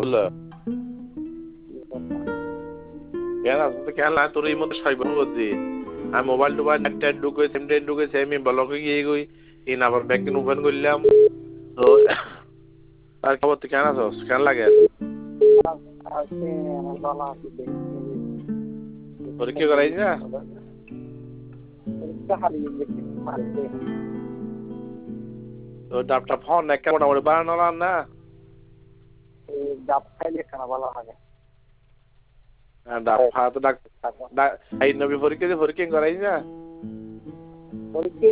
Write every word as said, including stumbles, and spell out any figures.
ভালো কেন তো কেন তোর এই মধ্যে সাইবার করছি আমি মোবাইল টোবাইল একটা ঢুকে সিমটা ঢুকে আমি ব্লকে গিয়ে গই ইন আবার ব্যাংকিং ওপেন করলাম তো আর খবর তুই কেন আছস কেন লাগে পরীক্ষা করাই না তো ডাবটা ফোন একটা মোটামুটি বানানো না ডাব খাইলে কেন ভালো লাগে ডাব খাওয়া তো ডাক এই নবী পরীক্ষা দিয়ে পরীক্ষা করাই না পরীক্ষা